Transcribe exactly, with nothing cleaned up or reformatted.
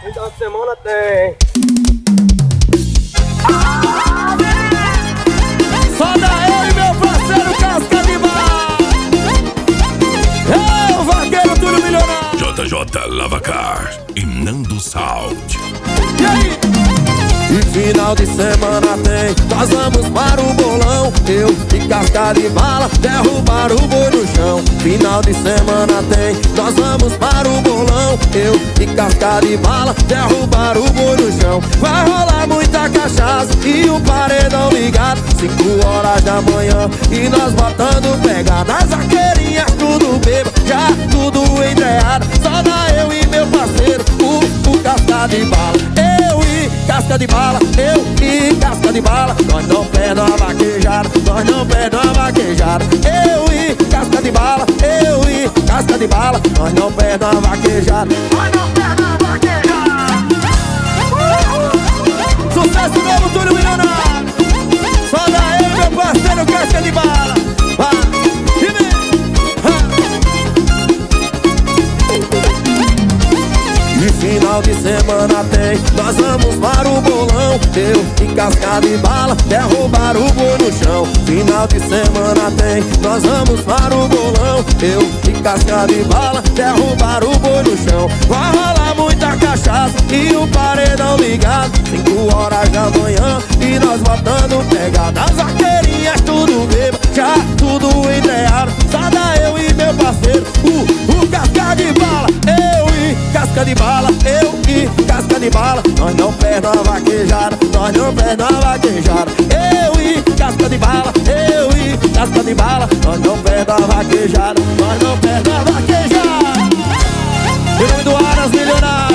Final de semana tem. Só da eu e meu parceiro Casca de Bala. É o vaqueiro Túlio Milionário, J J Lavacar e Nando Salt. e aí? E final de semana tem, nós vamos para o bolão. Eu e Casca de Bala derrubar o boi no chão. Final de semana tem, nós vamos para o bolão. Eu e Casca de Bala derrubar o boi no chão. Vai rolar muita cachaça e um paredão ligado. Cinco horas da manhã e nós botando pegada. As vaqueirinhas tudo bêbado, já tudo entreado. Só dá eu e meu parceiro, o, o Casca de Bala. Eu e Casca de Bala, eu e Casca de Bala. Nós não perdemos a vaquejada, nós não perdemos a vaquejada. Eu e Casca de Bala, eu e Casca de Bala. Nós não perdemos a vaquejada, nós não perdemos a vaquejada. Sucesso novo, Túlio Milionário. Só da eu e meu parceiro Casca de Bala. Vai, e vem. E final de semana tem, nós vamos para o bolão. Eu e Casca de Bala derrubar o boi no chão. Final de semana tem, nós vamos para o bolão. Eu e Casca de Bala derrubar o boi no chão. Vai rolar muita cachaça e o paredão ligado. Cinco horas da manhã e nós botando pegada. As vaqueirinhas tudo bêbado, já tudo entreado. Só dá eu e meu parceiro, o, o Casca de Bala. Eu e Casca de Bala, eu e Casca de Bala. Nós não perdemos a vaquejada, nós não perdemos a vaquejada. Eu e Casca de Bala, eu e Casca de Bala. Nós não perdemos a vaquejada, nós não perdemos a vaquejada. Em nome do Aras Milionário.